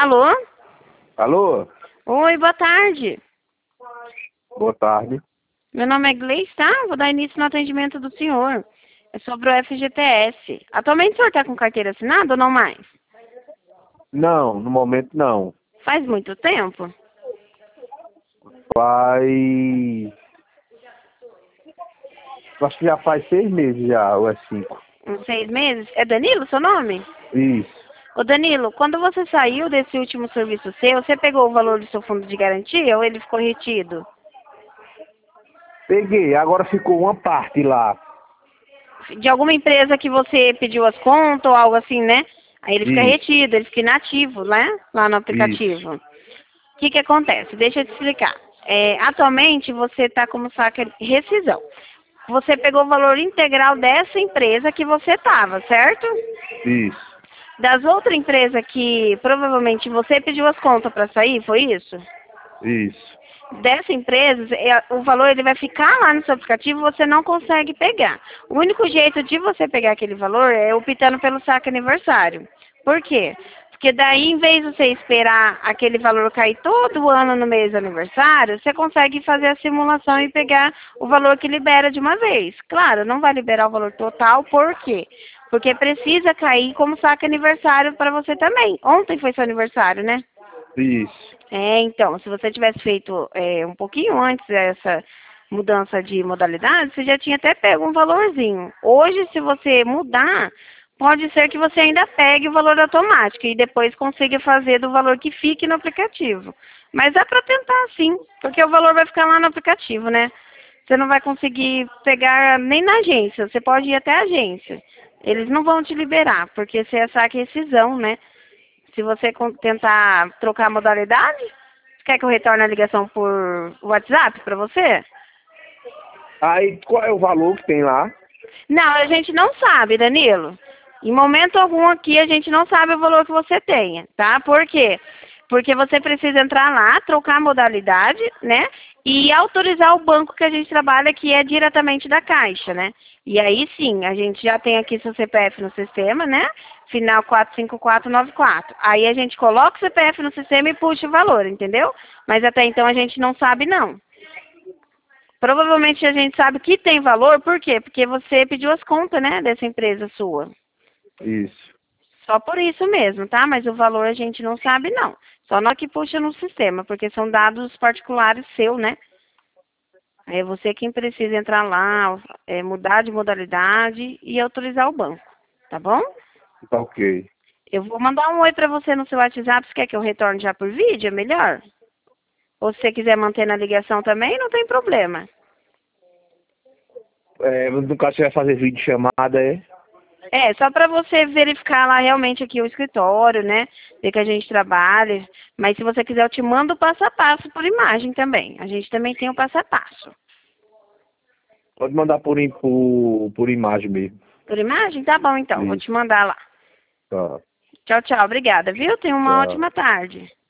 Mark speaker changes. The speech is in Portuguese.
Speaker 1: Alô?
Speaker 2: Alô?
Speaker 1: Oi, boa tarde.
Speaker 2: Boa tarde.
Speaker 1: Meu nome é Gleice, tá? Vou dar início no atendimento do senhor. É sobre o FGTS. Atualmente o senhor está com carteira assinada ou não mais?
Speaker 2: Não, no momento não.
Speaker 1: Faz muito tempo?
Speaker 2: Faz... Acho que já faz 6 meses já, ou é 5.
Speaker 1: Uns 6 meses? É Danilo seu nome?
Speaker 2: Isso.
Speaker 1: Ô Danilo, quando você saiu desse último serviço seu, você pegou o valor do seu fundo de garantia ou ele ficou retido?
Speaker 2: Peguei, agora ficou uma parte lá.
Speaker 1: De alguma empresa que você pediu as contas ou algo assim, né? Aí ele fica
Speaker 2: Isso,
Speaker 1: retido, ele fica inativo, né? Lá no
Speaker 2: isso,
Speaker 1: aplicativo. O que acontece? Deixa eu te explicar. Atualmente você está como saque rescisão. Você pegou o valor integral dessa empresa que você estava, certo?
Speaker 2: isso,
Speaker 1: Das outras empresas que provavelmente você pediu as contas para sair, foi isso?
Speaker 2: isso.
Speaker 1: Dessa empresa, o valor ele vai ficar lá no seu aplicativo e você não consegue pegar. O único jeito de você pegar aquele valor é optando pelo saque aniversário. Por quê? Porque daí, em vez de você esperar aquele valor cair todo ano no mês do aniversário, você consegue fazer a simulação e pegar o valor que libera de uma vez. Claro, não vai liberar o valor total, por quê? Porque precisa cair como saque aniversário para você também. Ontem foi seu aniversário, né?
Speaker 2: Isso.
Speaker 1: Então, se você tivesse feito um pouquinho antes dessa mudança de modalidade, você já tinha até pego um valorzinho. Hoje, se você mudar, pode ser que você ainda pegue o valor automático e depois consiga fazer do valor que fique no aplicativo. Mas dá para tentar sim, porque o valor vai ficar lá no aplicativo, né? Você não vai conseguir pegar nem na agência, você pode ir até a agência. Eles não vão te liberar, porque você é saque e rescisão, né? Se você tentar trocar a modalidade, quer que eu retorne a ligação por WhatsApp para você?
Speaker 2: Aí, qual é o valor que tem lá?
Speaker 1: Não, a gente não sabe, Danilo. Em momento algum aqui a gente não sabe o valor que você tenha, tá? Por quê? Porque você precisa entrar lá, trocar a modalidade, né? E autorizar o banco que a gente trabalha, que é diretamente da Caixa, né? E aí sim, a gente já tem aqui seu CPF no sistema, né? Final 45494. Aí a gente coloca o CPF no sistema e puxa o valor, entendeu? Mas até então a gente não sabe, não. Provavelmente a gente sabe que tem valor, por quê? Porque você pediu as contas, né, dessa empresa sua.
Speaker 2: Isso.
Speaker 1: Só por isso mesmo, tá? Mas o valor a gente não sabe, não. Só nós que puxa no sistema, porque são dados particulares seu, né? É você quem precisa entrar lá, mudar de modalidade e autorizar o banco, tá bom?
Speaker 2: Tá ok.
Speaker 1: Eu vou mandar um oi pra você no seu WhatsApp, você quer que eu retorne já por vídeo? É melhor? Ou se você quiser manter na ligação também, não tem problema.
Speaker 2: No caso, você vai fazer vídeo chamada, é?
Speaker 1: Só para você verificar lá realmente aqui o escritório, né? Ver que a gente trabalha. Mas se você quiser, eu te mando o passo a passo por imagem também. A gente também tem o passo a passo.
Speaker 2: Pode mandar por imagem mesmo.
Speaker 1: Por imagem? Tá bom, então. Vou te
Speaker 2: Isso.
Speaker 1: mandar lá.
Speaker 2: Tá,
Speaker 1: Tchau, tchau. Obrigada, viu? Tenha uma
Speaker 2: tchau.
Speaker 1: ótima tarde.